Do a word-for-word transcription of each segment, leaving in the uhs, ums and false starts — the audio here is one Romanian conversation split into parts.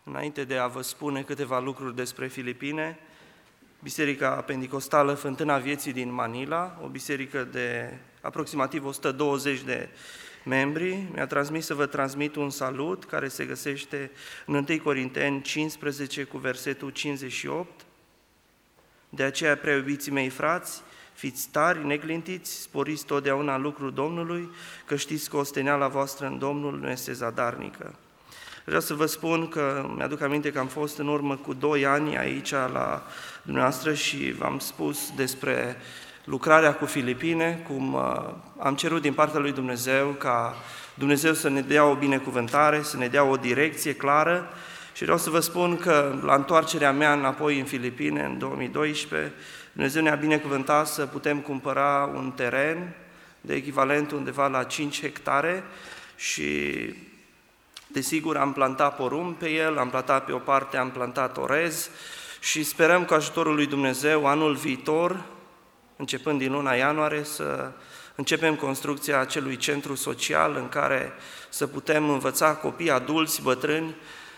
Înainte de a vă spune câteva lucruri despre Filipine, Biserica Penticostală Fântâna Vieții din Manila, o biserică de aproximativ o sută douăzeci de membri, mi-a transmis să vă transmit un salut care se găsește în întâi Corinteni cincisprezece cu versetul cincizeci și opt. De aceea, prea iubiții mei frați, fiți tari, neclintiți, sporiți totdeauna în lucrul Domnului, că știți că osteneala voastră în Domnul nu este zadarnică. Vreau să vă spun că mi-aduc aminte că am fost în urmă cu doi ani aici la dumneavoastră și v-am spus despre lucrarea cu Filipine, cum am cerut din partea lui Dumnezeu ca Dumnezeu să ne dea o binecuvântare, să ne dea o direcție clară și vreau să vă spun că la întoarcerea mea înapoi în Filipine, în două mii doisprezece, Dumnezeu ne-a binecuvântat să putem cumpăra un teren de echivalent undeva la cinci hectare și desigur am plantat porumb pe el, am plantat pe o parte, am plantat orez și sperăm cu ajutorul lui Dumnezeu anul viitor, începând din luna ianuarie, să începem construcția acelui centru social în care să putem învăța copii, adulți, bătrâni,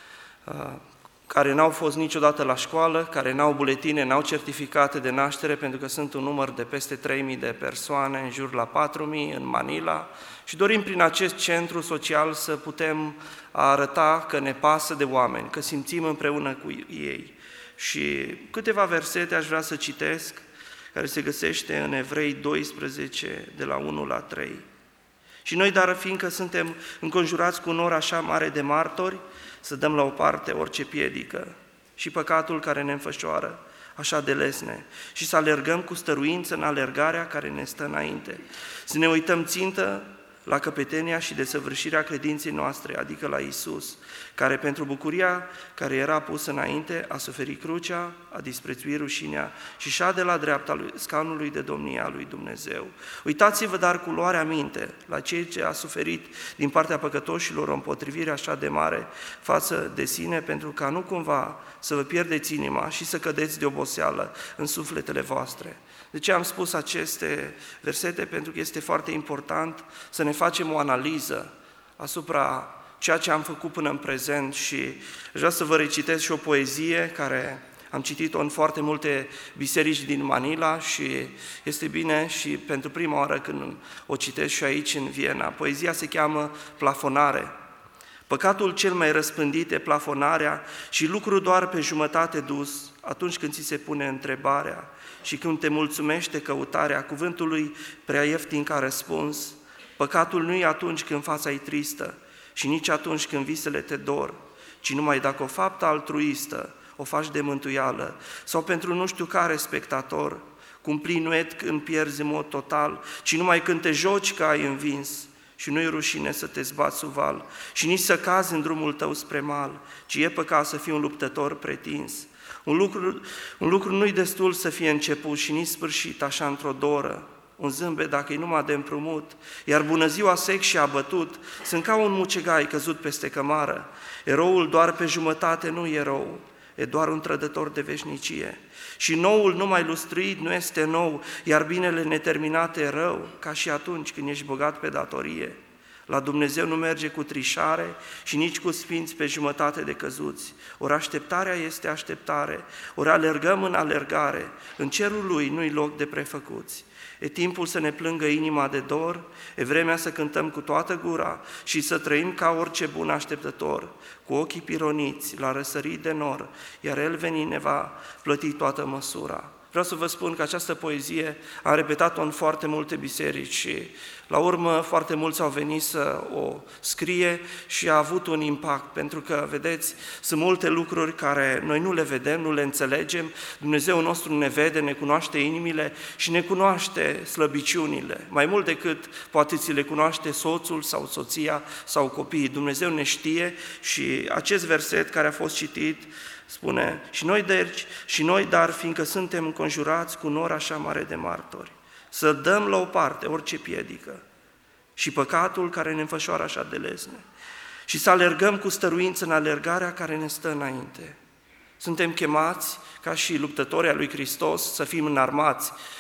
care n-au fost niciodată la școală, care n-au buletine, n-au certificate de naștere, pentru că sunt un număr de peste trei mii de persoane, în jur la patru mii în Manila, și dorim prin acest centru social să putem arăta că ne pasă de oameni, că simțim împreună cu ei. Și câteva versete aș vrea să citesc, care se găsește în Evrei doisprezece, de la unu la trei. Și noi, dar fiindcă suntem înconjurați cu un nor așa mare de martori, să dăm la o parte orice piedică și păcatul care ne înfășoară așa de lesne și să alergăm cu stăruință în alergarea care ne stă înainte. Să ne uităm țintă la căpetenia și desăvârșirea credinței noastre, adică la Iisus, care pentru bucuria care era pusă înainte a suferit crucea, a disprețuit rușinea și șade la dreapta lui, scaunului de domnie a lui Dumnezeu. Uitați-vă dar cu luarea minte la cei ce a suferit din partea păcătoșilor o împotrivire așa de mare față de sine, pentru ca nu cumva să vă pierdeți inima și să cădeți de oboseală în sufletele voastre. De ce am spus aceste versete? Pentru că este foarte important să ne facem o analiză asupra ceea ce am făcut până în prezent și vreau să vă recitesc și o poezie care am citit-o în foarte multe biserici din Manila și este bine și pentru prima oară când o citesc și aici în Viena. Poezia se cheamă Plafonare. Păcatul cel mai răspândit e plafonarea și lucru doar pe jumătate dus atunci când ți se pune întrebarea și când te mulțumește căutarea cuvântului prea ieftin ca răspuns. Păcatul nu e atunci când fața e tristă și nici atunci când visele te dor, ci numai dacă o faptă altruistă o faci de mântuială sau pentru nu știu care spectator, cum plinuet când pierzi în mod total, ci numai când te joci că ai învins. Și nu-i rușine să te zbați sub val și nici să cazi în drumul tău spre mal, ci e păcat să fii un luptător pretins. Un lucru, un lucru nu-i destul să fie început și nici sfârșit așa într-o doră. Un zâmbet dacă e numai de împrumut, iar bună ziua sec și abătut, sunt ca un mucegai căzut peste cămară. Eroul doar pe jumătate nu e erou, e doar un trădător de veșnicie. Și noul numai lustruit nu este nou, iar binele neterminat e rău, ca și atunci când ești bogat pe datorie. La Dumnezeu nu merge cu trișare și nici cu sfinți pe jumătate de căzuți. Ori așteptarea este așteptare, ori alergăm în alergare, în cerul Lui nu-i loc de prefăcuți. E timpul să ne plângă inima de dor, e vremea să cântăm cu toată gura și să trăim ca orice bun așteptător, cu ochii pironiți la răsărit de nor, iar El veni ne va plăti toată măsura. Vreau să vă spun că această poezie am repetat-o în foarte multe biserici și la urmă foarte mulți au venit să o scrie și a avut un impact, pentru că, vedeți, sunt multe lucruri care noi nu le vedem, nu le înțelegem, Dumnezeu nostru ne vede, ne cunoaște inimile și ne cunoaște slăbiciunile, mai mult decât poate ți le cunoaște soțul sau soția sau copiii. Dumnezeu ne știe și acest verset care a fost citit spune, și noi, deci, și noi, dar, fiindcă suntem înconjurați cu nor așa mare de martori, să dăm la o parte orice piedică și păcatul care ne înfășoară așa de lesne și să alergăm cu stăruință în alergarea care ne stă înainte. Suntem chemați, ca și luptătorii al lui Hristos, să fim înarmați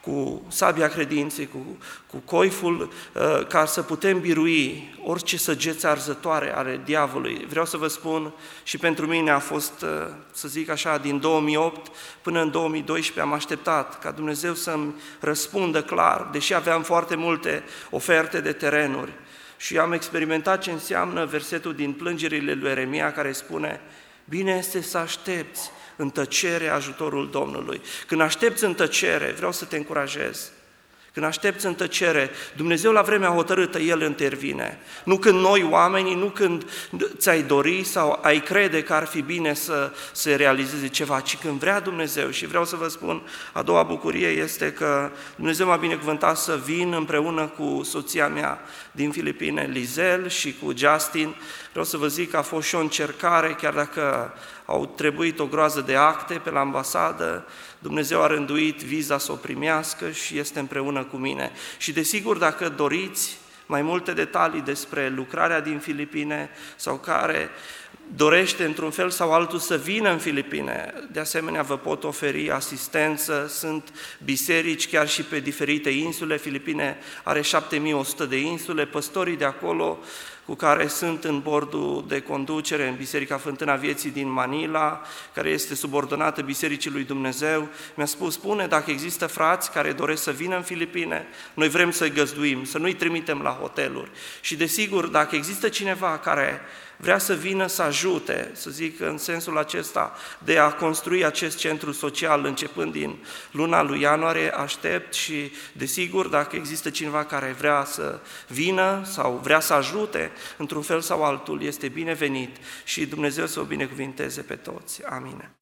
cu sabia credinței, cu, cu coiful, ca să putem birui orice săgeți arzătoare ale diavolului. Vreau să vă spun, și pentru mine a fost, să zic așa, din două mii opt până în două mii doisprezece am așteptat ca Dumnezeu să-mi răspundă clar, deși aveam foarte multe oferte de terenuri. Și am experimentat ce înseamnă versetul din Plângerile lui Ieremia, care spune: bine este să aștepți în tăcere ajutorul Domnului. Când aștepți în tăcere, vreau să te încurajez, când aștepți în tăcere, Dumnezeu la vremea hotărâtă, El intervine. Nu când noi oamenii, nu când ți-ai dori sau ai crede că ar fi bine să se realizeze ceva, ci când vrea Dumnezeu. Și vreau să vă spun, a doua bucurie este că Dumnezeu m-a binecuvântat să vin împreună cu soția mea din Filipine, Lizel, și cu Justin. Vreau să vă zic că a fost și o încercare, chiar dacă au trebuit o groază de acte pe la ambasadă, Dumnezeu a rânduit viza să o primească și este împreună cu mine. Și desigur, dacă doriți mai multe detalii despre lucrarea din Filipine sau care dorește într-un fel sau altul să vină în Filipine, de asemenea vă pot oferi asistență, sunt biserici chiar și pe diferite insule. Filipine are șapte mii o sută de insule, păstorii de acolo cu care sunt în bordul de conducere în Biserica Fântâna Vieții din Manila, care este subordonată Bisericii lui Dumnezeu, mi-a spus: spune, dacă există frați care doresc să vină în Filipine, noi vrem să-i găzduim, să nu-i trimitem la hoteluri. Și desigur, dacă există cineva care vrea să vină să ajute, să zic în sensul acesta, de a construi acest centru social începând din luna lui ianuarie, aștept. Și desigur, dacă există cineva care vrea să vină sau vrea să ajute într-un fel sau altul, este binevenit și Dumnezeu să o binecuvinteze pe toți. Amin.